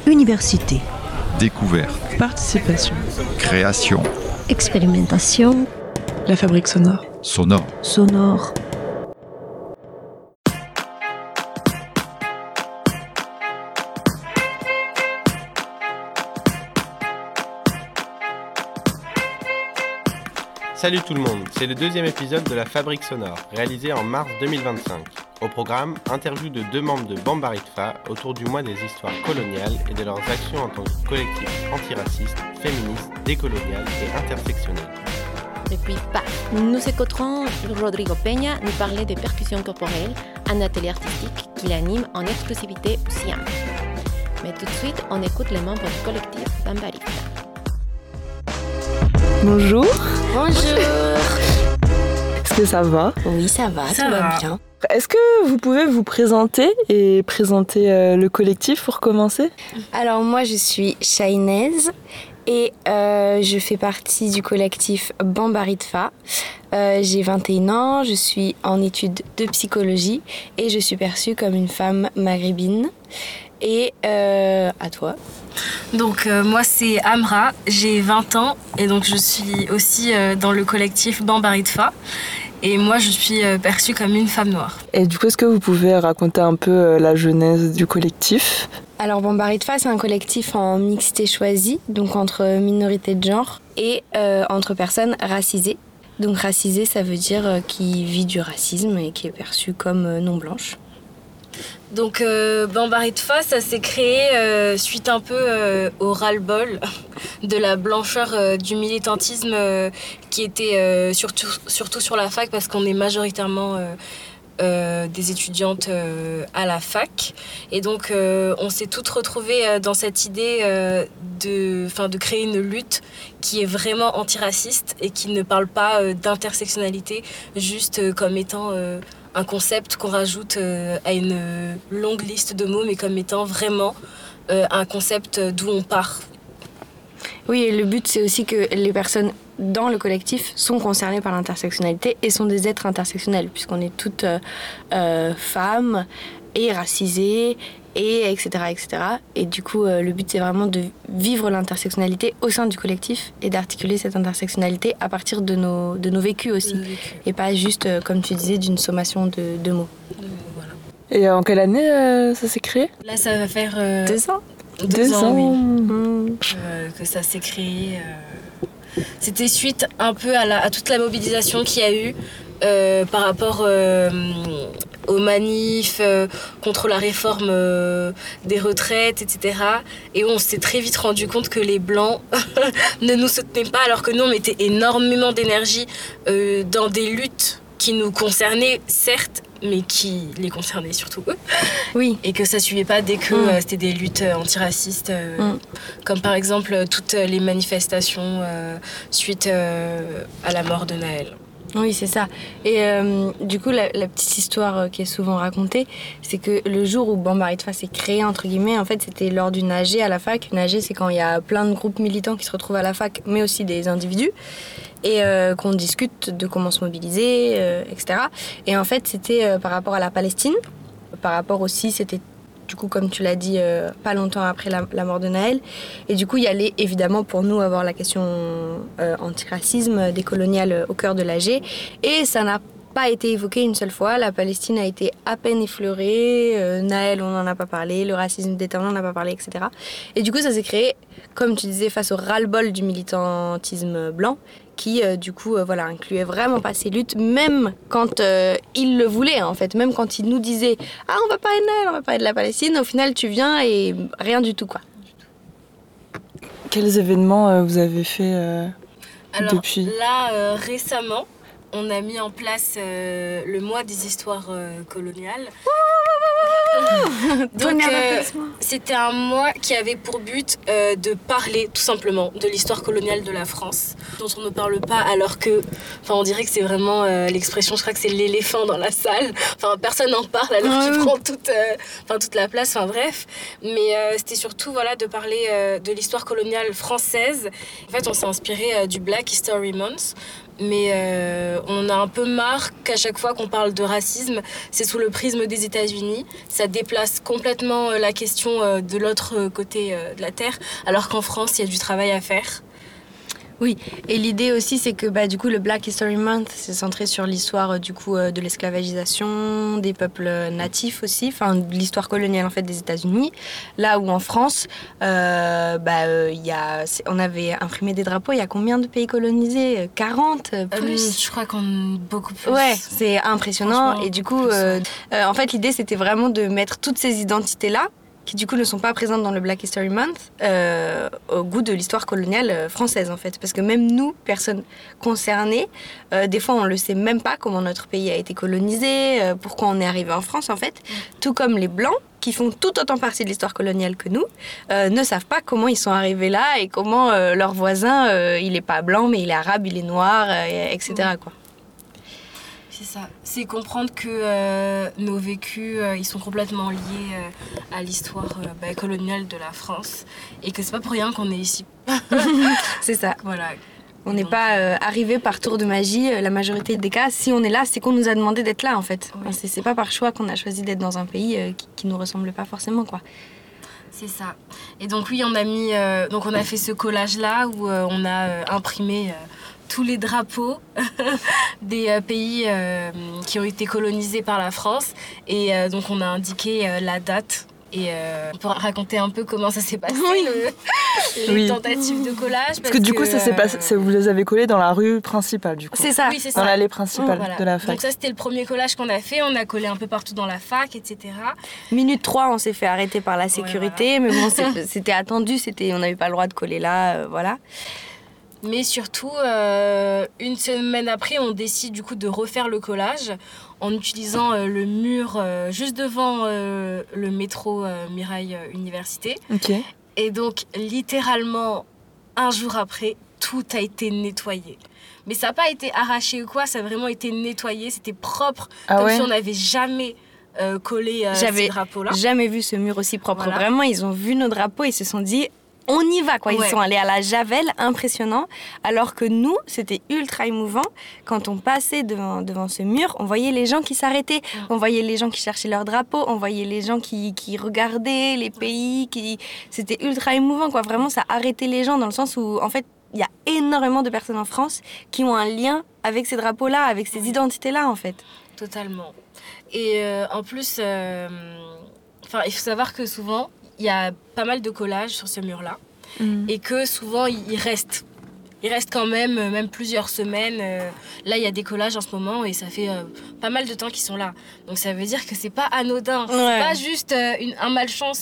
Université. Découverte. Participation. Création. Expérimentation. La fabrique sonore. Sonore. Sonore. Salut tout le monde, c'est le deuxième épisode de La Fabrique Sonore, réalisé en mars 2025. Au programme, interview de deux membres de Bambaritfa autour du mois des histoires coloniales et de leurs actions en tant que collectif antiraciste, féministe, décolonial et intersectionnel. Et puis, nous écouterons Rodrigo Peña nous parler des percussions corporelles, un atelier artistique qu'il anime en exclusivité au Siam. Mais tout de suite, on écoute les membres du collectif Bambaritfa. Bonjour. Bonjour. Est-ce que ça va ? Oui, ça va, tout va bien. Est-ce que vous pouvez vous présenter et présenter le collectif pour commencer ? Alors moi je suis Shainez et je fais partie du collectif Bambaritfa. J'ai 21 ans, je suis en études de psychologie et je suis perçue comme une femme maghrébine. Et à toi ? Donc moi c'est Amra, j'ai 20 ans et donc je suis aussi dans le collectif Bambaritfa et moi je suis perçue comme une femme noire. Et du coup, est-ce que vous pouvez raconter un peu la genèse du collectif ? Alors Bambaritfa, c'est un collectif en mixité choisie, donc entre minorités de genre et entre personnes racisées. Donc racisée, ça veut dire qui vit du racisme et qui est perçue comme non blanche. Donc Bambaritfa, ça s'est créé suite un peu au ras-le-bol de la blancheur du militantisme qui était surtout sur la fac parce qu'on est majoritairement des étudiantes à la fac. Et donc on s'est toutes retrouvées dans cette idée de créer une lutte qui est vraiment antiraciste et qui ne parle pas d'intersectionnalité juste comme étant un concept qu'on rajoute à une longue liste de mots, mais comme étant vraiment un concept d'où on part. Oui, et le but, c'est aussi que les personnes dans le collectif sont concernées par l'intersectionnalité et sont des êtres intersectionnels, puisqu'on est toutes femmes et racisées, et etc., etc. Et du coup, le but, c'est vraiment de vivre l'intersectionnalité au sein du collectif et d'articuler cette intersectionnalité à partir de nos vécus aussi. Et pas juste, comme tu disais, d'une sommation de mots. Voilà. Et en quelle année ça s'est créé ? Là, ça va faire 2 ans. 2 ans. Oui. Que ça s'est créé. C'était suite un peu à toute la mobilisation qu'il y a eu par rapport aux manifs contre la réforme des retraites, etc. Et on s'est très vite rendu compte que les Blancs ne nous soutenaient pas, alors que nous, on mettait énormément d'énergie dans des luttes qui nous concernaient, certes, mais qui les concernaient surtout eux. Oui. Et que ça suivait pas dès que c'était des luttes antiracistes, comme par exemple toutes les manifestations suite à la mort de Naël. Oui, c'est ça. Et du coup, la petite histoire qui est souvent racontée, c'est que le jour où Bambaritfa s'est créé, entre guillemets, en fait, c'était lors d'une AG à la fac. Une AG, c'est quand il y a plein de groupes militants qui se retrouvent à la fac, mais aussi des individus, et qu'on discute de comment se mobiliser, etc. Et en fait, c'était par rapport à la Palestine. Par rapport aussi, c'était du coup, comme tu l'as dit, pas longtemps après la mort de Naël. Et du coup, il y allait évidemment pour nous avoir la question antiracisme, décoloniale au cœur de l'AG. Et ça n'a pas été évoqué une seule fois. La Palestine a été à peine effleurée. Naël, on n'en a pas parlé. Le racisme d'État, on n'en a pas parlé, etc. Et du coup, ça s'est créé, comme tu disais, face au ras-le-bol du militantisme blanc, qui, du coup, incluait vraiment pas ces luttes, même quand ils le voulaient, en fait. Même quand ils nous disaient « Ah, on va parler de Naël, on va parler de la Palestine », au final, tu viens et rien du tout, quoi. Quels événements vous avez fait depuis ? Alors là, récemment, on a mis en place le mois des histoires coloniales. Donc c'était un mois qui avait pour but de parler tout simplement de l'histoire coloniale de la France, dont on ne parle pas alors que, on dirait que c'est vraiment l'expression, je crois que c'est l'éléphant dans la salle, personne n'en parle alors qu'il prend toute la place, bref. Mais c'était surtout de parler de l'histoire coloniale française. En fait, on s'est inspiré du Black History Month, mais on a un peu marre qu'à chaque fois qu'on parle de racisme, c'est sous le prisme des États-Unis. Ça déplace complètement la question de l'autre côté de la Terre, alors qu'en France, il y a du travail à faire. Oui, et l'idée aussi, c'est que du coup, le Black History Month, c'est centré sur l'histoire de l'esclavagisation, des peuples natifs aussi, enfin de l'histoire coloniale en fait des États-Unis. Là où en France, on avait imprimé des drapeaux. Il y a combien de pays colonisés ? 40 plus. Je crois qu'on beaucoup plus. Ouais, c'est impressionnant. Et du coup, en fait, l'idée, c'était vraiment de mettre toutes ces identités-là, qui du coup ne sont pas présentes dans le Black History Month, au goût de l'histoire coloniale française en fait. Parce que même nous, personnes concernées, des fois on ne le sait même pas comment notre pays a été colonisé, pourquoi on est arrivé en France en fait. Tout comme les Blancs, qui font tout autant partie de l'histoire coloniale que nous, ne savent pas comment ils sont arrivés là et comment leur voisin, il n'est pas blanc mais il est arabe, il est noir, etc. quoi. C'est ça. C'est comprendre que nos vécus, ils sont complètement liés à l'histoire coloniale de la France et que c'est pas pour rien qu'on est ici. C'est ça. Voilà. On n'est pas arrivé par tour de magie. La majorité des cas, si on est là, c'est qu'on nous a demandé d'être là en fait. Oui. Enfin, c'est pas par choix qu'on a choisi d'être dans un pays qui nous ressemble pas forcément quoi. C'est ça. Et donc oui, on a fait ce collage là où on a imprimé tous les drapeaux des pays qui ont été colonisés par la France. Et donc on a indiqué la date. Et on peut raconter un peu comment ça s'est passé, les tentatives de collage. Parce que du coup, ça s'est passé, vous les avez collés dans la rue principale, du coup. C'est ça. Oui, c'est dans ça. l'allée principale de la fac. Donc ça, c'était le premier collage qu'on a fait. On a collé un peu partout dans la fac, etc. Minute 3, on s'est fait arrêter par la sécurité. Ouais, voilà. Mais bon, c'était attendu. On n'avait pas le droit de coller là, voilà. Mais surtout, une semaine après, on décide du coup de refaire le collage en utilisant le mur juste devant le métro Mirail Université. Ok. Et donc, littéralement, un jour après, tout a été nettoyé. Mais ça n'a pas été arraché ou quoi, ça a vraiment été nettoyé, c'était propre, comme si on n'avait jamais collé ces drapeaux-là. J'avais jamais vu ce mur aussi propre. Voilà. Vraiment, ils ont vu nos drapeaux, ils se sont dit... On y va, quoi. Ils sont allés à la javel, impressionnant. Alors que nous, c'était ultra émouvant. Quand on passait devant ce mur, on voyait les gens qui s'arrêtaient. On voyait les gens qui cherchaient leur drapeau. On voyait les gens qui regardaient les pays. C'était ultra émouvant, quoi. Vraiment, ça arrêtait les gens dans le sens où, en fait, il y a énormément de personnes en France qui ont un lien avec ces drapeaux-là, avec ces identités-là, en fait. Totalement. Et en plus, il faut savoir que souvent, il y a pas mal de collages sur ce mur-là. Et que souvent, il reste. Il reste quand même plusieurs semaines. Là, il y a des collages en ce moment et ça fait pas mal de temps qu'ils sont là. Donc ça veut dire que c'est pas anodin. C'est pas juste un malchance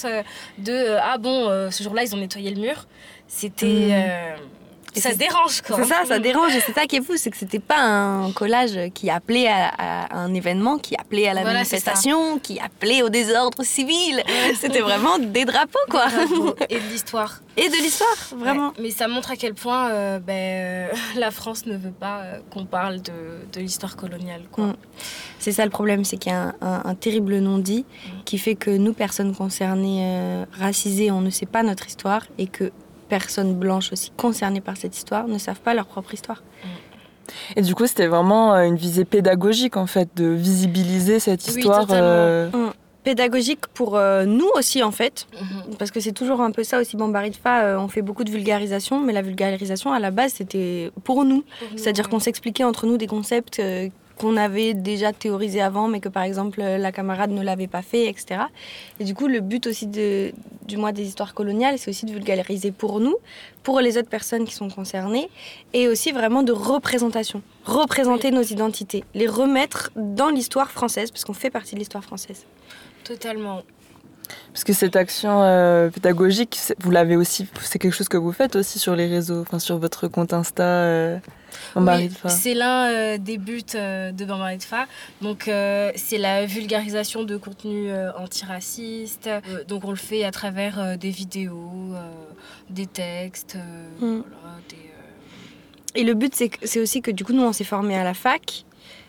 ce jour-là, ils ont nettoyé le mur. C'était... ça dérange, quoi. C'est ça, ça dérange. Et c'est ça qui est fou, c'est que c'était pas un collage qui appelait à un événement, qui appelait à la manifestation, qui appelait au désordre civil. C'était vraiment des drapeaux, quoi. Et de l'histoire. Et de l'histoire, vraiment. Ouais. Mais ça montre à quel point la France ne veut pas qu'on parle de l'histoire coloniale, quoi. C'est ça le problème, c'est qu'il y a un terrible non-dit qui fait que nous, personnes concernées, racisées, on ne sait pas notre histoire et que personnes blanches aussi concernées par cette histoire ne savent pas leur propre histoire. Et du coup, c'était vraiment une visée pédagogique, en fait, de visibiliser cette histoire. Pédagogique pour nous aussi, en fait, parce que c'est toujours un peu ça aussi, Bambaritfa, on fait beaucoup de vulgarisation, mais la vulgarisation, à la base, c'était pour nous. C'est-à-dire qu'on s'expliquait entre nous des concepts qu'on avait déjà théorisés avant, mais que, par exemple, la camarade ne l'avait pas fait, etc. Et du coup, le but aussi du mois des histoires coloniales, c'est aussi de vulgariser pour nous, pour les autres personnes qui sont concernées, et aussi vraiment de représentation. Représenter nos identités, les remettre dans l'histoire française, parce qu'on fait partie de l'histoire française. Totalement. Parce que cette action pédagogique, vous l'avez aussi, c'est quelque chose que vous faites aussi sur les réseaux, sur votre compte Insta. Bambaritfa. Oui, c'est l'un des buts de Bambaritfa. Donc, c'est la vulgarisation de contenus antiracistes. Donc, on le fait à travers des vidéos, des textes. Et le but, c'est aussi que du coup, nous, on s'est formés à la fac.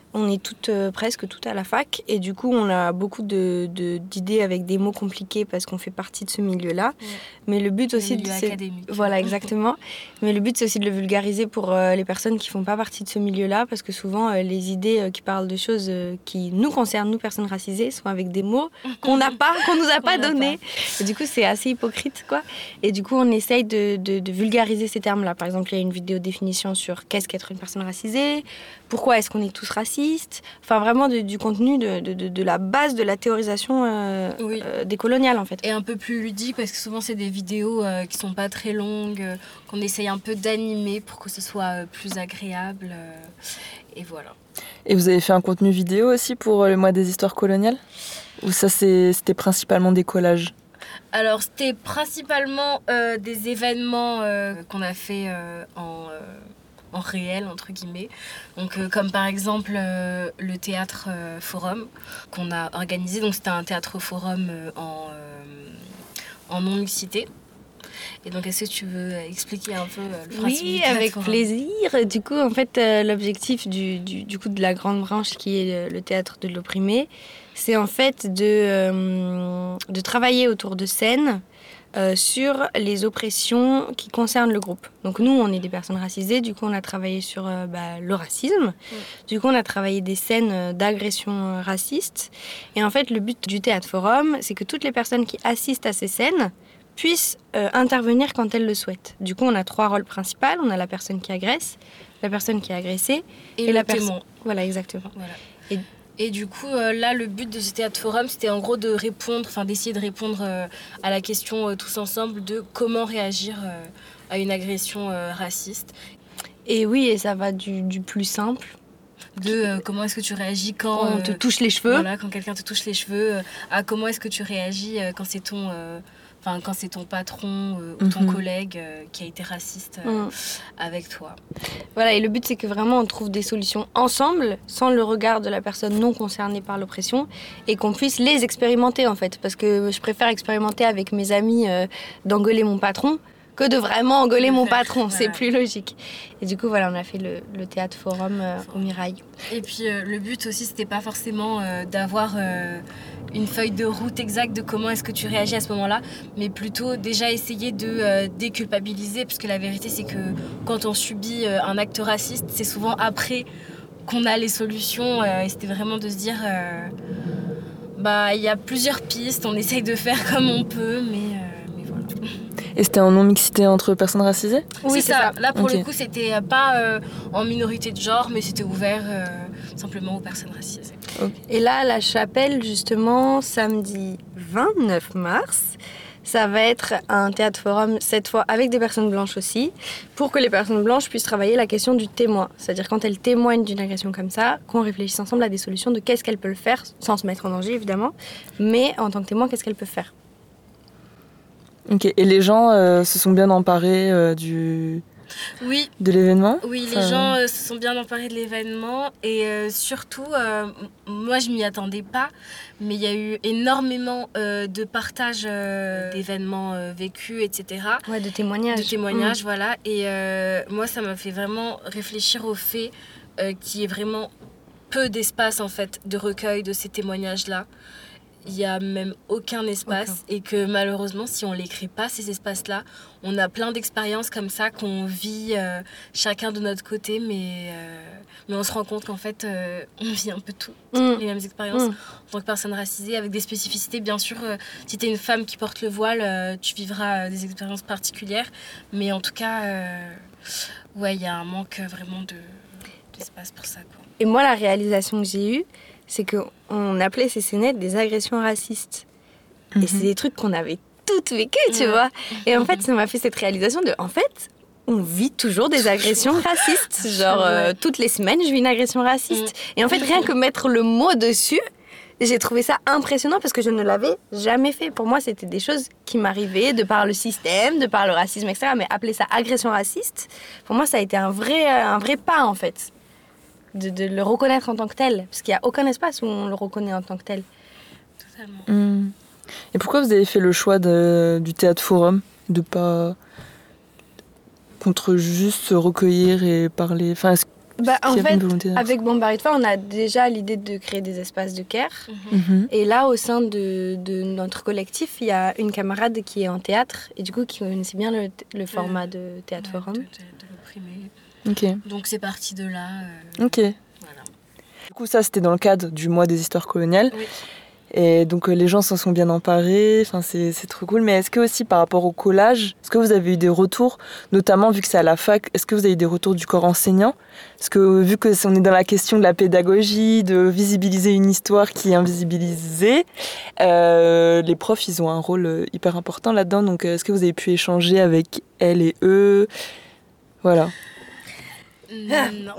On est presque toutes à la fac et du coup on a beaucoup d'idées avec des mots compliqués parce qu'on fait partie de ce milieu-là. Ouais. Mais le but aussi académique. Voilà, exactement. Mais le but c'est aussi de le vulgariser pour les personnes qui font pas partie de ce milieu-là parce que souvent les idées qui parlent de choses qui nous concernent, nous personnes racisées, sont avec des mots qu'on nous a pas donnés. Et du coup c'est assez hypocrite quoi. Et du coup on essaye de vulgariser ces termes-là. Par exemple il y a une vidéo définition sur qu'est-ce qu'être une personne racisée, pourquoi est-ce qu'on est tous racistes, enfin vraiment du contenu de la base de la théorisation décoloniale en fait. Et un peu plus ludique parce que souvent c'est des vidéos qui sont pas très longues, qu'on essaye un peu d'animer pour que ce soit plus agréable et voilà. Et vous avez fait un contenu vidéo aussi pour le mois des histoires coloniales ? Ou ça c'était principalement des collages ? Alors c'était principalement des événements qu'on a fait en réel, entre guillemets. Donc, comme par exemple le théâtre forum qu'on a organisé. Donc, c'était un théâtre forum en non-mixité. Et donc, est-ce que tu veux expliquer un peu le principe du théâtre avec forum ? plaisir. Du coup, en fait, l'objectif du coup de la grande branche qui est le théâtre de l'opprimé, c'est en fait de travailler autour de scènes sur les oppressions qui concernent le groupe. Donc nous, on est des personnes racisées, du coup on a travaillé sur le racisme, du coup on a travaillé des scènes d'agression raciste. Et en fait, le but du théâtre forum, c'est que toutes les personnes qui assistent à ces scènes puissent intervenir quand elles le souhaitent. Du coup, on a 3 rôles principaux. On a la personne qui agresse, la personne qui est agressée et la témoin. Voilà, exactement. Voilà. Et du coup, là, le but de ce théâtre forum, c'était en gros d'essayer de répondre à la question tous ensemble de comment réagir à une agression raciste. Et oui, et ça va du plus simple. Comment est-ce que tu réagis quand on te touche les cheveux. Voilà, quand quelqu'un te touche les cheveux. À comment est-ce que tu réagis quand c'est ton patron ou ton collègue qui a été raciste avec toi. Voilà, et le but c'est que vraiment on trouve des solutions ensemble, sans le regard de la personne non concernée par l'oppression, et qu'on puisse les expérimenter en fait. Parce que je préfère expérimenter avec mes amis d'engueuler mon patron que de vraiment engueuler mon patron, voilà. C'est plus logique. Et du coup, voilà, on a fait le théâtre forum au Mirail. Et puis, le but aussi, c'était pas forcément d'avoir une feuille de route exacte de comment est-ce que tu réagis à ce moment-là, mais plutôt déjà essayer de déculpabiliser, parce que la vérité, c'est que quand on subit un acte raciste, c'est souvent après qu'on a les solutions, et c'était vraiment de se dire, il y a plusieurs pistes, on essaye de faire comme on peut, mais voilà. Et c'était en non-mixité entre personnes racisées ? Oui, c'est ça. Là, pour le coup, c'était pas en minorité de genre, mais c'était ouvert simplement aux personnes racisées. Okay. Et là, à la Chapelle, justement, samedi 29 mars, ça va être un théâtre forum, cette fois avec des personnes blanches aussi, pour que les personnes blanches puissent travailler la question du témoin. C'est-à-dire quand elles témoignent d'une agression comme ça, qu'on réfléchisse ensemble à des solutions de qu'est-ce qu'elles peuvent faire, sans se mettre en danger évidemment, mais en tant que témoin, qu'est-ce qu'elles peuvent faire. Ok, et les gens se sont bien emparés de l'événement ? Oui, les gens se sont bien emparés de l'événement et surtout, moi je m'y attendais pas, mais il y a eu énormément de partages d'événements vécus, etc. Ouais, de témoignages. De témoignages, voilà. Et moi ça m'a fait vraiment réfléchir au fait qu'il y ait vraiment peu d'espace en fait de recueil de ces témoignages-là. Il n'y a même aucun espace et que malheureusement, si on ne les crée pas, ces espaces-là, on a plein d'expériences comme ça qu'on vit chacun de notre côté, mais on se rend compte qu'en fait, on vit un peu toutes les mêmes expériences en tant que personne racisée, avec des spécificités. Bien sûr, si tu es une femme qui porte le voile, tu vivras des expériences particulières, mais en tout cas, il y a un manque vraiment d'espace pour ça, quoi. Et moi, la réalisation que j'ai eue, c'est qu'on appelait ces scénettes des agressions racistes. Et c'est des trucs qu'on avait toutes vécues, tu vois. Et en fait, ça m'a fait cette réalisation en fait, on vit toujours des agressions racistes. Genre, toutes les semaines, je vis une agression raciste. Et en fait, rien que mettre le mot dessus, j'ai trouvé ça impressionnant parce que je ne l'avais jamais fait. Pour moi, c'était des choses qui m'arrivaient de par le système, de par le racisme, etc. Mais appeler ça agression raciste, pour moi, ça a été un vrai pas, en fait. De le reconnaître en tant que tel, parce qu'il n'y a aucun espace où on le reconnaît en tant que tel. Totalement. Et pourquoi vous avez fait le choix du théâtre forum, de pas contre juste se recueillir et parler, enfin, En qu'il y avait fait, une volonté d'être- avec Bambaritfa, on a déjà l'idée de créer des espaces de care. Mhm. Et là, au sein de notre collectif, il y a une camarade qui est en théâtre et du coup qui connaissait bien le format de théâtre forum. De l'opprimé. Ok. Donc c'est parti de là. Ok. Voilà. Du coup, ça, c'était dans le cadre du mois des histoires coloniales. Oui. Et donc, les gens s'en sont bien emparés. Enfin, c'est trop cool. Mais est-ce que aussi, par rapport au collage, est-ce que vous avez eu des retours, notamment vu que c'est à la fac, est-ce que vous avez eu des retours du corps enseignant? Parce que vu que on est dans la question de la pédagogie, de visibiliser une histoire qui est invisibilisée, les profs, ils ont un rôle hyper important là-dedans. Donc, est-ce que vous avez pu échanger avec elles et eux? Voilà. Non.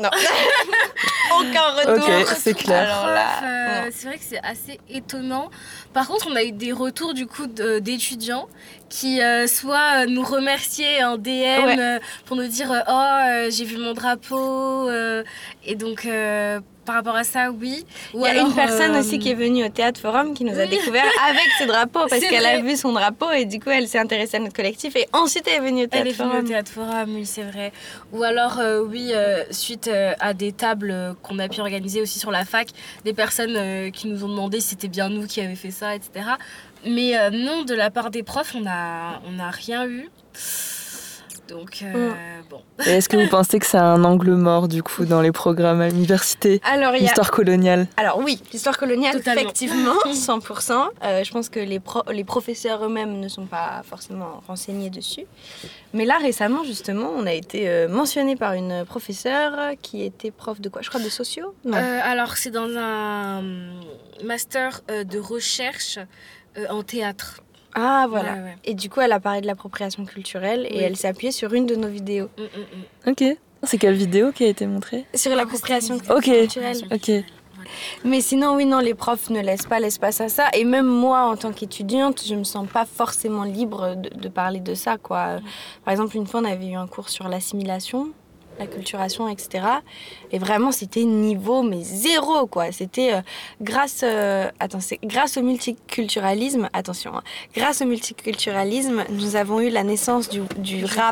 Aucun retour. Ok, c'est clair. Alors là, non. C'est vrai que c'est assez étonnant. Par contre, on a eu des retours du coup d'étudiants qui soit nous remerciaient en DM pour nous dire j'ai vu mon drapeau et donc par rapport à ça, oui. Il y a une personne aussi qui est venue au Théâtre Forum qui nous a découvert avec ses drapeaux parce qu'elle a vu son drapeau et du coup elle s'est intéressée à notre collectif et ensuite elle est venue au Théâtre Forum. Elle est venue au Théâtre Forum, oui, c'est vrai. Ou alors, suite à des tables qu'on a pu organiser aussi sur la fac, des personnes qui nous ont demandé si c'était bien nous qui avions fait ça, etc. Mais non, de la part des profs, on a rien eu. Donc, bon. Et est-ce que vous pensez que c'est un angle mort, du coup, dans les programmes à l'université? Alors, l'histoire coloniale. Alors oui, l'histoire coloniale, Totalement. effectivement, 100%. Je pense que les professeurs eux-mêmes ne sont pas forcément renseignés dessus. Mais là, récemment, justement, on a été mentionné par une professeure qui était prof de quoi? Je crois de sociaux? Non. Alors, c'est dans un master de recherche en théâtre. Ah, voilà. Ouais. Et du coup, elle a parlé de l'appropriation culturelle et Oui. elle s'est appuyée sur une de nos vidéos. Ok. C'est quelle vidéo qui a été montrée? Sur l'appropriation Ok. culturelle. Ok. Mais sinon, oui, non, les profs ne laissent pas l'espace à ça. Et même moi, en tant qu'étudiante, je me sens pas forcément libre de parler de ça, quoi. Par exemple, une fois, on avait eu un cours sur l'assimilation, la culturation, etc. Et vraiment, c'était niveau, mais zéro, quoi. C'était grâce au multiculturalisme, attention, hein, grâce au multiculturalisme, nous avons eu la naissance du rap.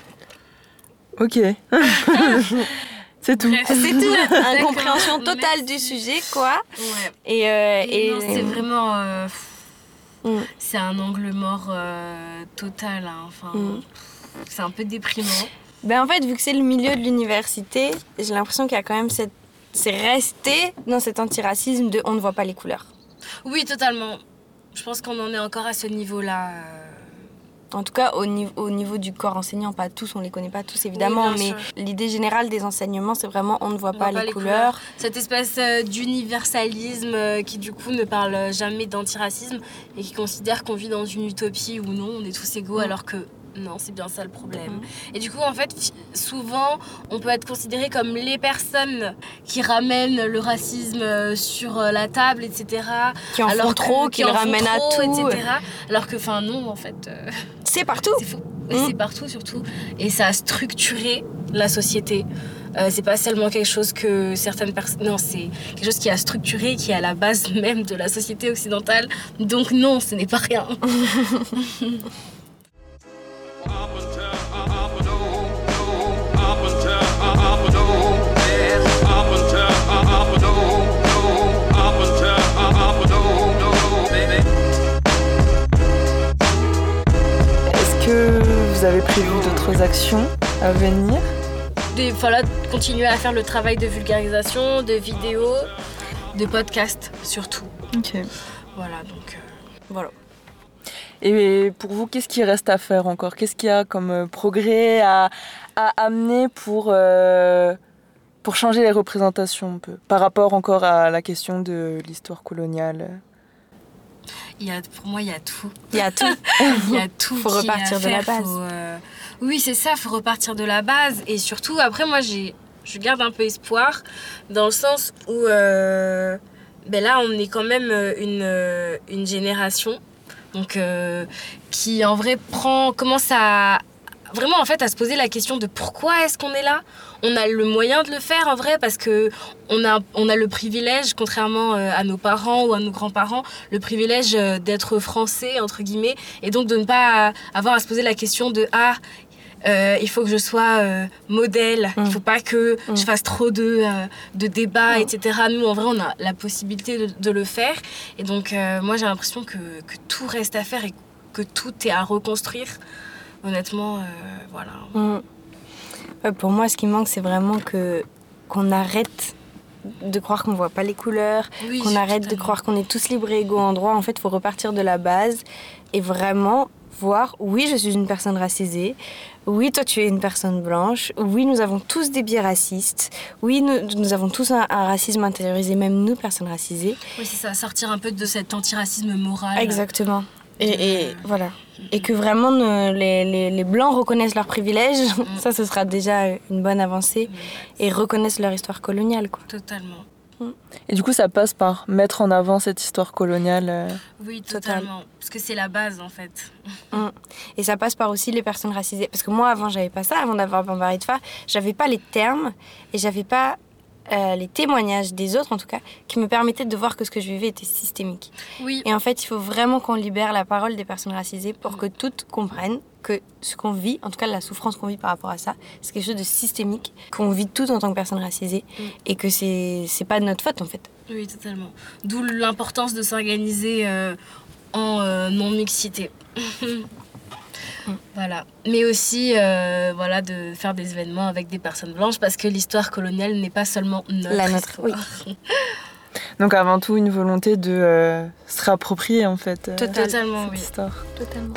Ok. C'est tout. Bref. C'est tout, D'accord. incompréhension totale du Merci. sujet, quoi. Ouais. Et Non, c'est vraiment... Mm. c'est un angle mort total. Hein. Enfin, c'est un peu déprimant. Ben en fait, vu que c'est le milieu de l'université, j'ai l'impression qu'il y a quand même c'est resté dans cet antiracisme de on ne voit pas les couleurs. Oui, totalement. Je pense qu'on en est encore à ce niveau-là. En tout cas, au niveau du corps enseignant, pas tous, on les connaît pas tous évidemment, Oui, bien mais sûr. l'idée générale des enseignements, c'est vraiment on ne voit On pas voit les couleurs. Cette espèce d'universalisme qui du coup ne parle jamais d'antiracisme et qui considère qu'on vit dans une utopie où non, on est tous égaux alors que non, c'est bien ça le problème. Et du coup, en fait, souvent, on peut être considéré comme les personnes qui ramènent le racisme sur la table, etc. Qui en font trop, qui le ramènent à tout. etc. Alors que, enfin, non, en fait, C'est partout. c'est faux. Et c'est partout, surtout. Et ça a structuré la société. C'est pas seulement quelque chose que certaines personnes... Non, c'est quelque chose qui a structuré, qui est à la base même de la société occidentale. Donc non, ce n'est pas rien. Est-ce que vous avez prévu d'autres actions à venir? Voilà, continuer à faire le travail de vulgarisation, de vidéos, de podcasts surtout. Ok. Voilà, donc... Voilà. Et pour vous, qu'est-ce qui reste à faire encore? Qu'est-ce qu'il y a comme progrès à amener pour changer les représentations un peu, par rapport encore à la question de l'histoire coloniale? Pour moi, il y a tout. Il y a tout. Il y a tout. Faut qui est à repartir de faire. la base. Oui, c'est ça, faut repartir de la base. Et surtout, après, moi, je garde un peu espoir dans le sens où là, on est quand même une génération donc, qui, en vrai, commence à vraiment en fait à se poser la question de pourquoi est-ce qu'on est là. On a le moyen de le faire en vrai parce que on a le privilège, contrairement à nos parents ou à nos grands-parents, le privilège d'être français entre guillemets et donc de ne pas avoir à se poser la question de il faut que je sois modèle, il faut pas que je fasse trop de débats, etc. Nous, en vrai, on a la possibilité de le faire. Et donc, moi, j'ai l'impression que tout reste à faire et que tout est à reconstruire. Honnêtement, voilà. Ouais, pour moi, ce qui manque, c'est vraiment qu'on arrête de croire qu'on ne voit pas les couleurs, qu'on arrête de croire qu'on est tous libres et égaux en droit. En fait, il faut repartir de la base et vraiment voir, oui, je suis une personne racisée, oui, toi, tu es une personne blanche, oui, nous avons tous des biais racistes, oui, nous avons tous un racisme intériorisé, même nous, personnes racisées. Oui, c'est ça, sortir un peu de cet antiracisme moral. Exactement. Et voilà. Et que vraiment les Blancs reconnaissent leurs privilèges, ça, ce sera déjà une bonne avancée, et reconnaissent leur histoire coloniale, quoi. Totalement. Et du coup, ça passe par mettre en avant cette histoire coloniale. Oui, totalement. Parce que c'est la base, en fait. Et ça passe par aussi les personnes racisées. Parce que moi, avant, j'avais pas ça. Avant d'avoir Bambaritfa, j'avais pas les termes et j'avais pas les témoignages des autres, en tout cas, qui me permettaient de voir que ce que je vivais était systémique. Oui. Et en fait, il faut vraiment qu'on libère la parole des personnes racisées pour que toutes comprennent que ce qu'on vit, en tout cas la souffrance qu'on vit par rapport à ça, c'est quelque chose de systémique, qu'on vit toutes en tant que personnes racisées, et que c'est pas de notre faute, en fait. Oui, totalement. D'où l'importance de s'organiser en non-mixité. Voilà. Mais aussi voilà, de faire des événements avec des personnes blanches, parce que l'histoire coloniale n'est pas seulement notre histoire. Oui. Donc avant tout, une volonté de se réapproprier, en fait, totalement, cette histoire. Totalement.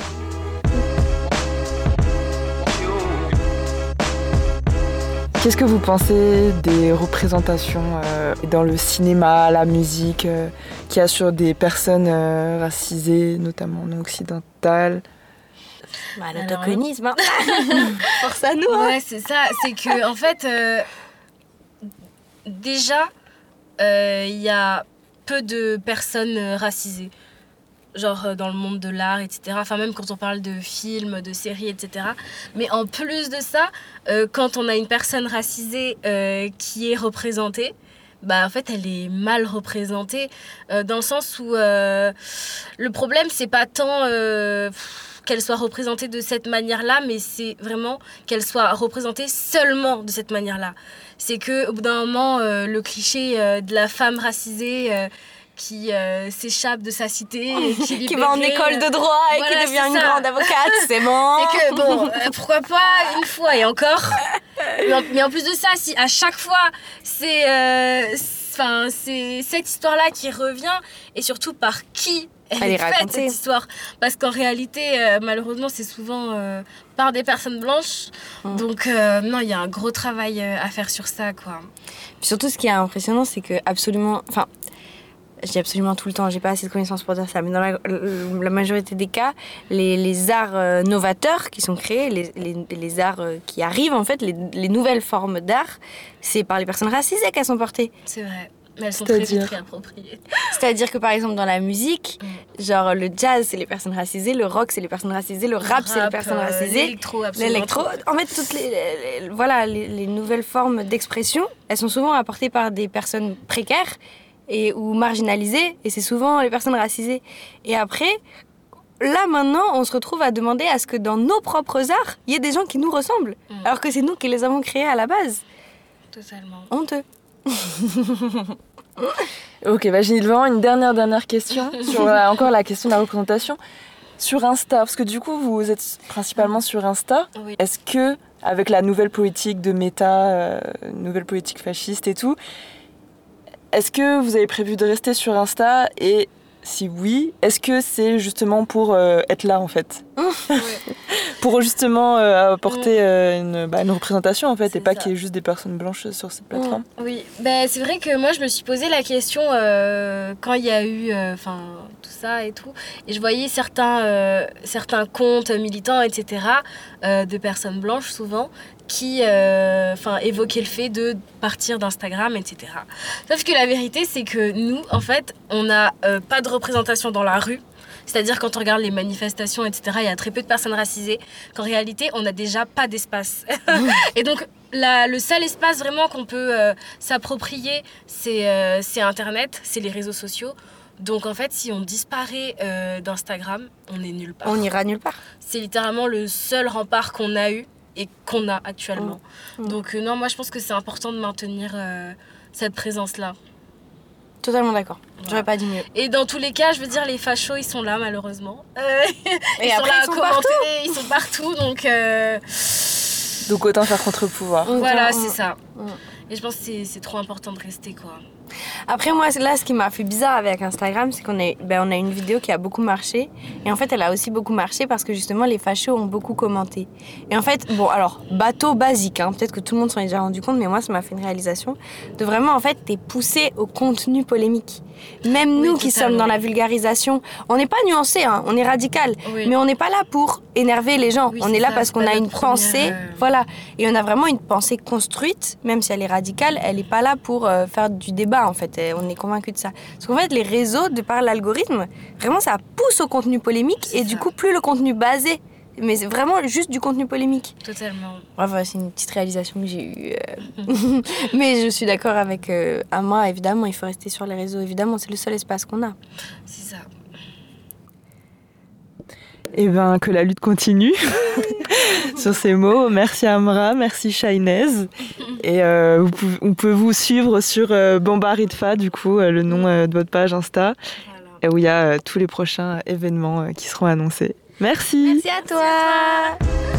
Qu'est-ce que vous pensez des représentations dans le cinéma, la musique, qu'il y a sur des personnes racisées, notamment non occidentales? L'autochtonisme, force à nous. Ouais, c'est ça. C'est que, en fait, déjà, il y a peu de personnes racisées. Genre dans le monde de l'art, etc. Enfin, même quand on parle de films, de séries, etc. Mais en plus de ça, quand on a une personne racisée qui est représentée, bah, en fait, elle est mal représentée. Dans le sens où le problème, c'est pas tant qu'elle soit représentée de cette manière-là, mais c'est vraiment qu'elle soit représentée seulement de cette manière-là. C'est qu'au bout d'un moment, le cliché de la femme racisée qui s'échappe de sa cité et qui va en école de droit et voilà, qui devient une grande avocate, c'est bon. C'est que, bon, pourquoi pas une fois et encore. Mais en plus de ça, si à chaque fois, c'est cette histoire-là qui revient, et surtout par qui elle est faite, cette histoire. Parce qu'en réalité, malheureusement, c'est souvent par des personnes blanches. Donc, non, il y a un gros travail à faire sur ça, quoi. Puis surtout, ce qui est impressionnant, c'est que absolument... Enfin, je dis absolument tout le temps, j'ai pas assez de connaissances pour dire ça, mais dans la majorité des cas, les arts novateurs qui sont créés, les arts qui arrivent, en fait, les nouvelles formes d'art, c'est par les personnes racisées qu'elles sont portées. C'est vrai. Mais elles sont très vite réappropriées. C'est-à-dire que, par exemple, dans la musique, genre le jazz, c'est les personnes racisées, le rock, c'est les personnes racisées, le rap, c'est les personnes racisées. L'électro. En fait, toutes les nouvelles formes d'expression, elles sont souvent apportées par des personnes précaires ou marginalisées, et c'est souvent les personnes racisées. Et après, là, maintenant, on se retrouve à demander à ce que dans nos propres arts, il y ait des gens qui nous ressemblent, alors que c'est nous qui les avons créés à la base. Totalement. Honteux. Ok, j'ai vraiment une dernière question sur encore la question de la représentation sur Insta, parce que du coup vous êtes principalement sur Insta. Oui. Est-ce que avec la nouvelle politique de Meta, nouvelle politique fasciste et tout, est-ce que vous avez prévu de rester sur Insta, et si oui, est-ce que c'est justement pour être là, en fait? Ouais. Pour justement apporter une représentation, en fait, C'est et pas ça. qu'il y ait juste des personnes blanches sur cette plateforme. Oui, c'est vrai que moi je me suis posé la question quand il y a eu tout ça et tout, et je voyais certains comptes militants, etc., de personnes blanches souvent, qui évoquaient le fait de partir d'Instagram, etc. Sauf que la vérité, c'est que nous, en fait, on n'a pas de représentation dans la rue. C'est-à-dire, quand on regarde les manifestations, etc., il y a très peu de personnes racisées, qu'en réalité, on n'a déjà pas d'espace. Et donc, le seul espace vraiment qu'on peut s'approprier, c'est Internet, c'est les réseaux sociaux. Donc, en fait, si on disparaît d'Instagram, on est nulle part. On n'ira nulle part. C'est littéralement le seul rempart qu'on a eu et qu'on a actuellement. Mmh. Donc non, moi je pense que c'est important de maintenir cette présence-là. Totalement d'accord. Voilà. J'aurais pas dit mieux. Et dans tous les cas, je veux dire, les fachos, ils sont là malheureusement. Et ils après, sont là ils à sont commenter, ils sont partout, Donc autant faire contre-pouvoir. voilà, Mmh. c'est ça. Mmh. Et je pense que c'est trop important de rester, quoi. Après, moi, là, ce qui m'a fait bizarre avec Instagram, c'est qu'on a une vidéo qui a beaucoup marché. Et en fait, elle a aussi beaucoup marché parce que justement, les fachos ont beaucoup commenté. Et en fait, bon, alors, bateau basique, hein, peut-être que tout le monde s'en est déjà rendu compte, mais moi, ça m'a fait une réalisation de vraiment, en fait, t'es poussé au contenu polémique. Même nous qui sommes dans la vulgarisation, on n'est pas nuancé, hein, on est radical. Oui. Mais on n'est pas là pour énerver les gens. Oui, on c'est est là ça, parce c'est qu'on pas a notre une pensée, première, voilà. Et on a vraiment une pensée construite, même si elle est radicale, elle n'est pas là pour faire du débat, en fait. Et on est convaincu de ça. Parce qu'en fait, les réseaux, de par l'algorithme, vraiment, ça pousse au contenu polémique. C'est Et ça. du coup, plus le contenu basé. Mais c'est vraiment juste du contenu polémique. Totalement. Bref, voilà, c'est une petite réalisation que j'ai eue. Mais je suis d'accord avec Amra, évidemment, il faut rester sur les réseaux. Évidemment, c'est le seul espace qu'on a. C'est ça. Et ben que la lutte continue sur ces mots. Merci Amra, merci Shainez. Et on peut vous suivre sur Bambaritfa, du coup, le nom de votre page Insta, Voilà. où il y a tous les prochains événements qui seront annoncés. Merci. Merci à toi.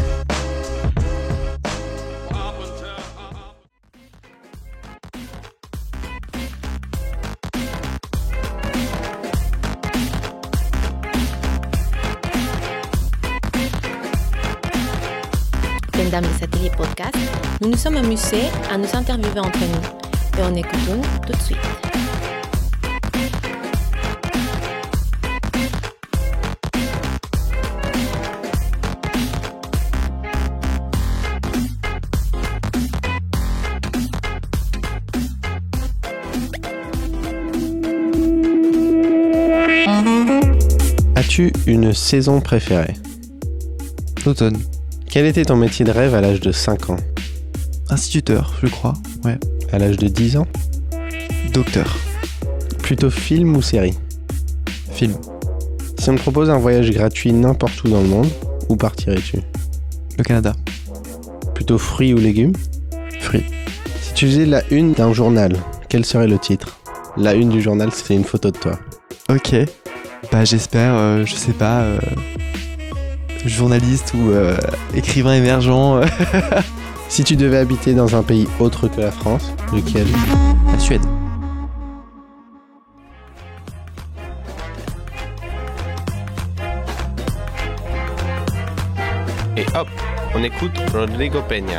Pendant les ateliers podcast, nous nous sommes amusés à nous interviewer entre nous. Et on écoute tout de suite. As-tu une saison préférée ? L'automne. Quel était ton métier de rêve à l'âge de 5 ans ? Instituteur, je crois. Ouais. À l'âge de 10 ans ? Docteur. Plutôt film ou série ? Film. Si on te propose un voyage gratuit n'importe où dans le monde, où partirais-tu ? Le Canada. Plutôt fruits ou légumes ? Fruits. Si tu faisais la une d'un journal, quel serait le titre ? La une du journal, c'est une photo de toi. Ok. Bah j'espère, je sais pas, journaliste ou écrivain émergent. Si tu devais habiter dans un pays autre que la France, lequel ? La Suède. Et hop, on écoute Rodrigo Peña.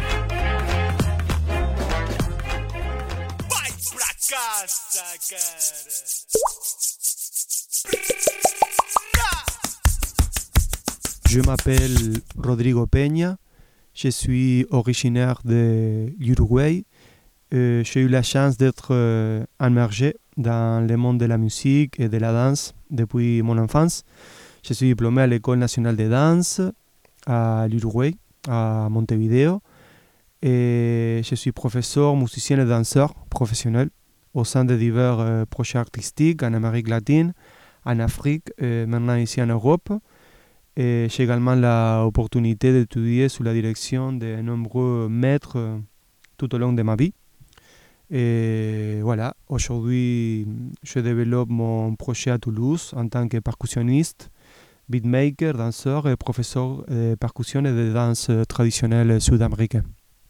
Je m'appelle Rodrigo Peña, je suis originaire de l'Uruguay. J'ai eu la chance d'être immergé dans le monde de la musique et de la danse depuis mon enfance. Je suis diplômé à l'École nationale de danse à l'Uruguay, à Montevideo. Et je suis professeur, musicien et danseur professionnel au sein de divers projets artistiques en Amérique latine, en Afrique et maintenant ici en Europe. Et j'ai également l'opportunité d'étudier sous la direction de nombreux maîtres tout au long de ma vie. Et voilà, aujourd'hui, je développe mon projet à Toulouse en tant que percussionniste, beatmaker, danseur et professeur de percussion et de danse traditionnelle sud-américaine.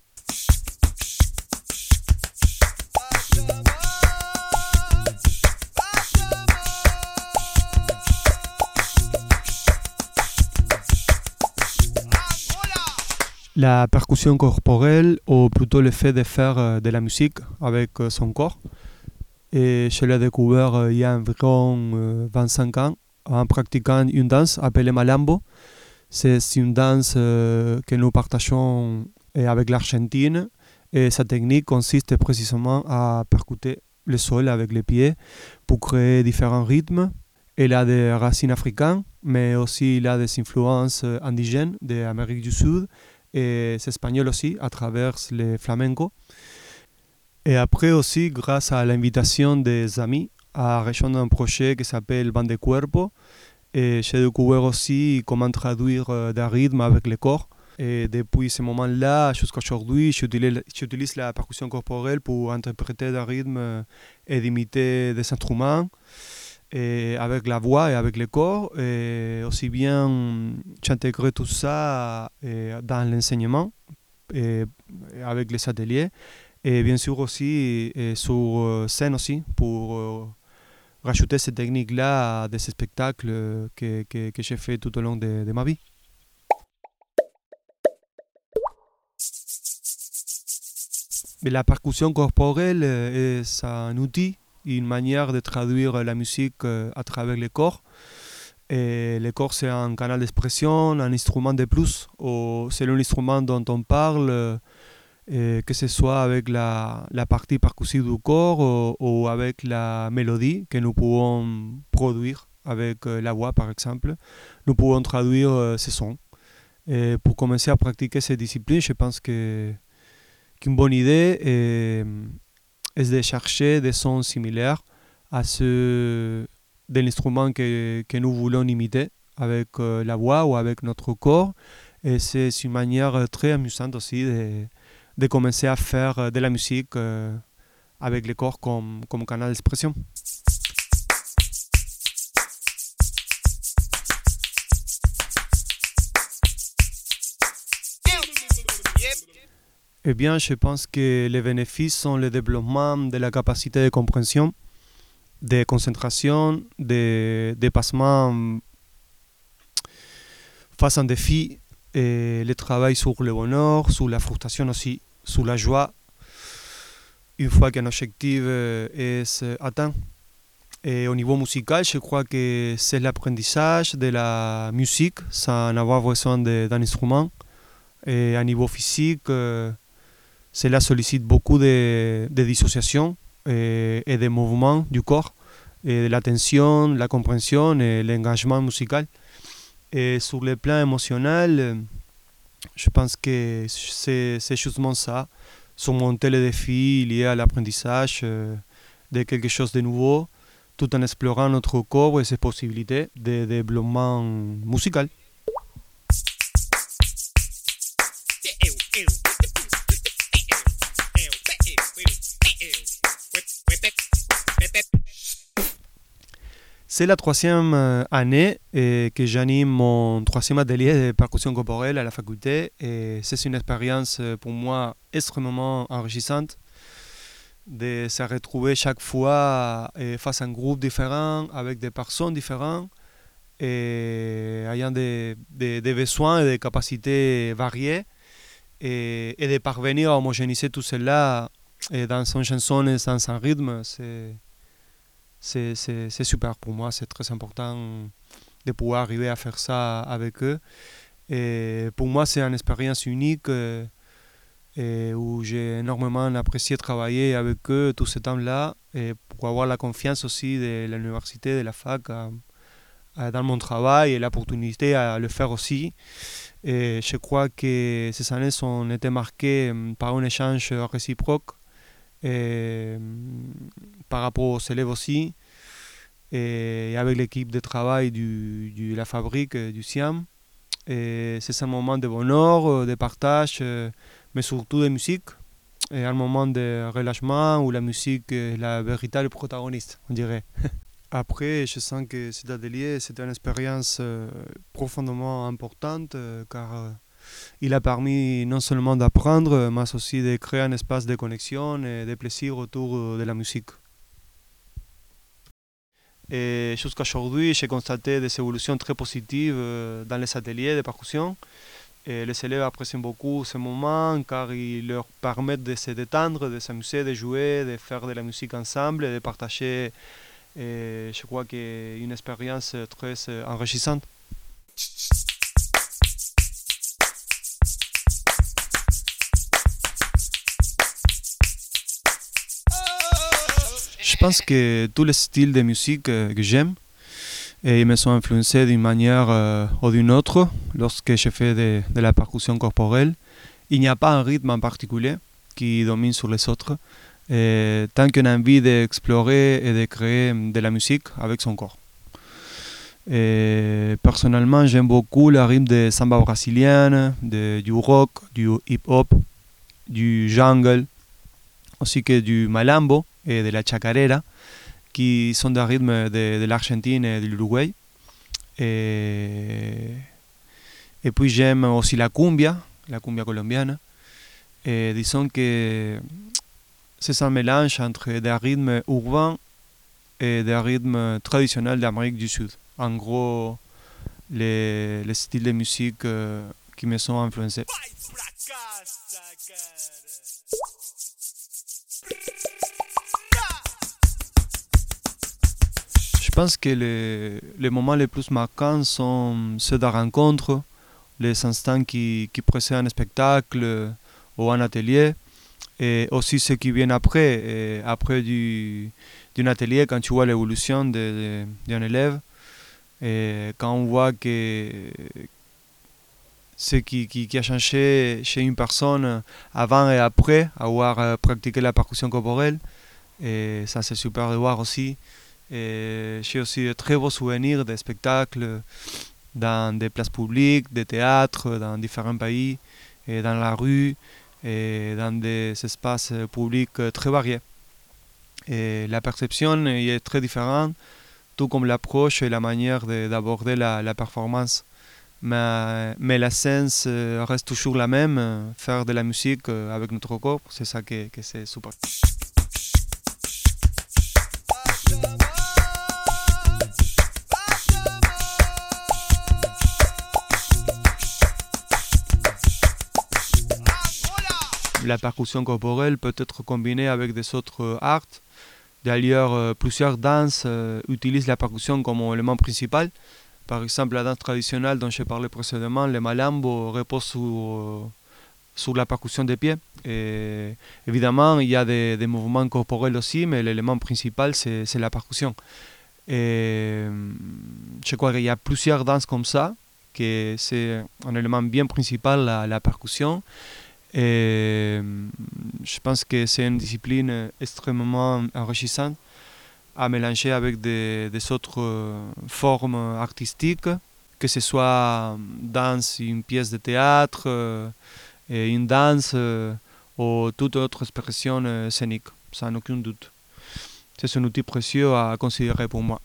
La percussion corporelle, ou plutôt le fait de faire de la musique avec son corps. Et je l'ai découvert il y a environ 25 ans en pratiquant une danse appelée Malambo. C'est une danse que nous partageons avec l'Argentine. Et sa technique consiste précisément à percuter le sol avec les pieds pour créer différents rythmes. Elle a des racines africaines, mais aussi il a des influences indigènes d'Amérique du Sud. Et c'est espagnol aussi, à travers le flamenco. Et après aussi, grâce à l'invitation des amis, à rejoindre un projet qui s'appelle Bande de Cuerpo. Et j'ai découvert aussi comment traduire des rythmes avec le corps. Et depuis ce moment-là jusqu'à aujourd'hui, j'utilise la percussion corporelle pour interpréter des rythmes et d'imiter des instruments et avec la voix et avec le corps. Et aussi bien, j'intègre tout ça dans l'enseignement et avec les ateliers. Et bien sûr aussi sur scène aussi pour rajouter cette technique-là à des spectacles que j'ai fait tout au long de ma vie. Mais la percussion corporelle est un outil, une manière de traduire la musique à travers le corps. Et le corps, c'est un canal d'expression, un instrument de plus. Selon l'instrument dont on parle, que ce soit avec la partie percussive du corps ou avec la mélodie que nous pouvons produire avec la voix, par exemple, nous pouvons traduire ces sons. Et pour commencer à pratiquer ces disciplines, je pense qu'une bonne idée est de chercher des sons similaires à ceux de l'instrument que nous voulons imiter avec la voix ou avec notre corps. Et c'est une manière très amusante aussi de commencer à faire de la musique avec le corps comme canal d'expression. Eh bien, je pense que les bénéfices sont le développement de la capacité de compréhension, de concentration, de dépassement face à un défi, et le travail sur le bonheur, sur la frustration aussi, sur la joie, une fois qu'un objectif est atteint. Et au niveau musical, je crois que c'est l'apprentissage de la musique sans avoir besoin d'un instrument. Et à niveau physique, cela sollicite beaucoup de dissociation et des mouvements du corps, et de l'attention, la compréhension et l'engagement musical. Et sur le plan émotionnel, je pense que c'est justement ça, surmonter les défis liés à l'apprentissage de quelque chose de nouveau, tout en explorant notre corps et ses possibilités de développement musical. C'est la 3e année que j'anime mon 3e atelier de percussion corporelle à la faculté, et c'est une expérience pour moi extrêmement enrichissante de se retrouver chaque fois face à un groupe différent, avec des personnes différentes, et ayant des besoins et des capacités variées, et de parvenir à homogénéiser tout cela dans une chanson et dans un rythme. C'est super pour moi, c'est très important de pouvoir arriver à faire ça avec eux. Et pour moi, c'est une expérience unique où j'ai énormément apprécié travailler avec eux tout ce temps-là, et pour avoir la confiance aussi de l'université, de la fac dans mon travail, et l'opportunité à le faire aussi. Et je crois que ces années ont été marquées par un échange réciproque par rapport aux élèves aussi, et avec l'équipe de travail de la fabrique du SIAM. Et c'est un moment de bonheur, de partage, mais surtout de musique, et un moment de relâchement où la musique est la véritable protagoniste, on dirait. Après, je sens que cet atelier, c'était une expérience profondément importante, car il a permis non seulement d'apprendre, mais aussi de créer un espace de connexion et de plaisir autour de la musique. Et jusqu'à aujourd'hui, j'ai constaté des évolutions très positives dans les ateliers de percussion. Et les élèves apprécient beaucoup ce moment, car ils leur permettent de se détendre, de s'amuser, de jouer, de faire de la musique ensemble et de partager. Et je crois qu'il y a une expérience très enrichissante. Je pense que tous les styles de musique que j'aime, ils me sont influencés d'une manière ou d'une autre lorsque je fais de la percussion corporelle. Il n'y a pas un rythme en particulier qui domine sur les autres, tant qu'on a envie d'explorer et de créer de la musique avec son corps. Et personnellement, j'aime beaucoup le rythme de samba brésilienne, du rock, du hip-hop, du jungle, aussi que du malambo et de la chacarera, qui sont des rythmes de l'Argentine et de l'Uruguay. Et puis j'aime aussi la cumbia colombienne. Et disons que c'est un mélange entre des rythmes urbains et des rythmes traditionnels d'Amérique du Sud. En gros, les styles de musique qui me sont influencés. Je pense que les moments les plus marquants sont ceux de rencontre, les instants qui précèdent un spectacle ou un atelier, et aussi ceux qui viennent après. Et après d'un atelier, quand tu vois l'évolution d'un élève, et quand on voit que ce qui a changé chez une personne avant et après avoir pratiqué la percussion corporelle, et ça c'est super de voir aussi. Et j'ai aussi de très beaux souvenirs de spectacles dans des places publiques, des théâtres, dans différents pays, et dans la rue, et dans des espaces publics très variés. Et la perception est très différente, tout comme l'approche et la manière d'aborder la performance. Mais l'essence reste toujours la même, faire de la musique avec notre corps, c'est ça que c'est super. La percussion corporelle peut être combinée avec des autres arts. D'ailleurs, plusieurs danses utilisent la percussion comme élément principal. Par exemple, la danse traditionnelle dont j'ai parlé précédemment, le malambo, repose sur la percussion des pieds. Et évidemment, il y a des mouvements corporels aussi, mais l'élément principal, c'est la percussion. Et je crois qu'il y a plusieurs danses comme ça, que c'est un élément bien principal, la percussion. Et je pense que c'est une discipline extrêmement enrichissante à mélanger avec des autres formes artistiques, que ce soit danse, une pièce de théâtre, une danse ou toute autre expression scénique, sans aucun doute. C'est un outil précieux à considérer pour moi.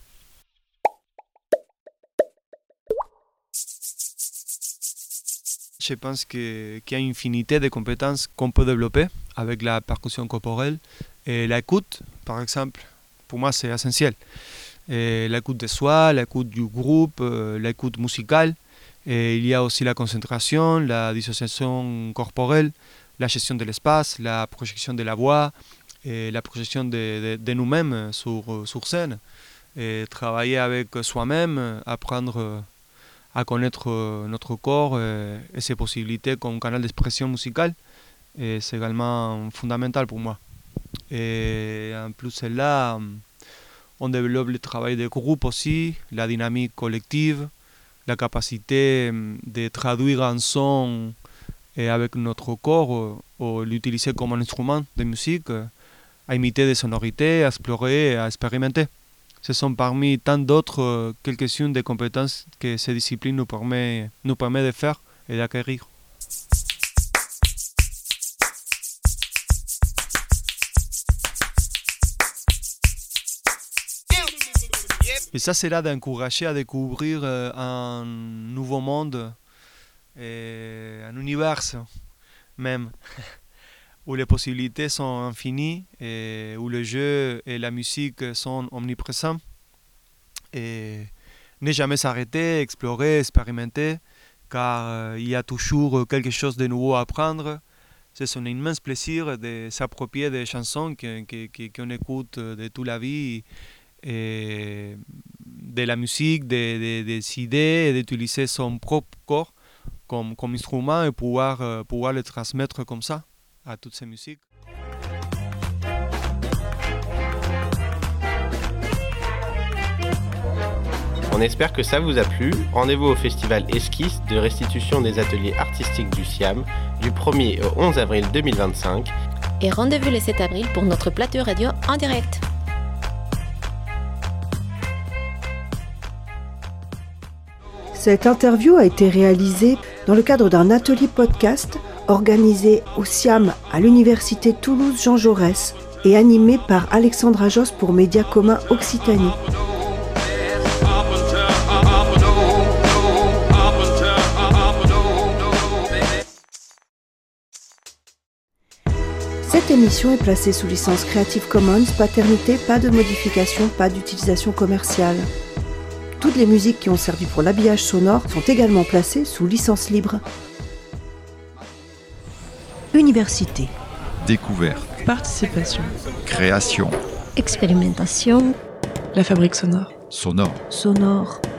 Je pense qu'il y a une infinité de compétences qu'on peut développer avec la percussion corporelle. Et l'écoute, par exemple, pour moi, c'est essentiel. Et l'écoute de soi, l'écoute du groupe, l'écoute musicale. Et il y a aussi la concentration, la dissociation corporelle, la gestion de l'espace, la projection de la voix, et la projection de nous-mêmes sur scène. Et travailler avec soi-même, apprendre à connaître notre corps et ses possibilités comme canal d'expression musicale. Et c'est également fondamental pour moi. Et en plus de là, on développe le travail de groupe aussi, la dynamique collective, la capacité de traduire un son avec notre corps ou l'utiliser comme un instrument de musique, à imiter des sonorités, à explorer et à expérimenter. Ce sont parmi tant d'autres quelques-unes des compétences que ces disciplines nous permet de faire et d'acquérir. Et ça, c'est là d'encourager à découvrir un nouveau monde, et un univers même, où les possibilités sont infinies, et où le jeu et la musique sont omniprésents. Et ne jamais s'arrêter, explorer, expérimenter, car il y a toujours quelque chose de nouveau à apprendre. C'est un immense plaisir de s'approprier des chansons qu'on écoute de toute la vie, et de la musique, des idées, et d'utiliser son propre corps comme instrument et pouvoir le transmettre comme ça à toutes ces musiques. On espère que ça vous a plu. Rendez-vous au festival Esquisse de restitution des ateliers artistiques du SIAM du 1er au 11 avril 2025. Et rendez-vous le 7 avril pour notre plateau radio en direct. Cette interview a été réalisée dans le cadre d'un atelier podcast organisé au SIAM à l'Université Toulouse Jean Jaurès et animé par Alexandra Josse pour Médias Communs Occitanie. Cette émission est placée sous licence Creative Commons, paternité, pas de modification, pas d'utilisation commerciale. Toutes les musiques qui ont servi pour l'habillage sonore sont également placées sous licence libre. Université. Découverte. Participation. Création. Expérimentation. La Fabrique sonore. Sonore. Sonore.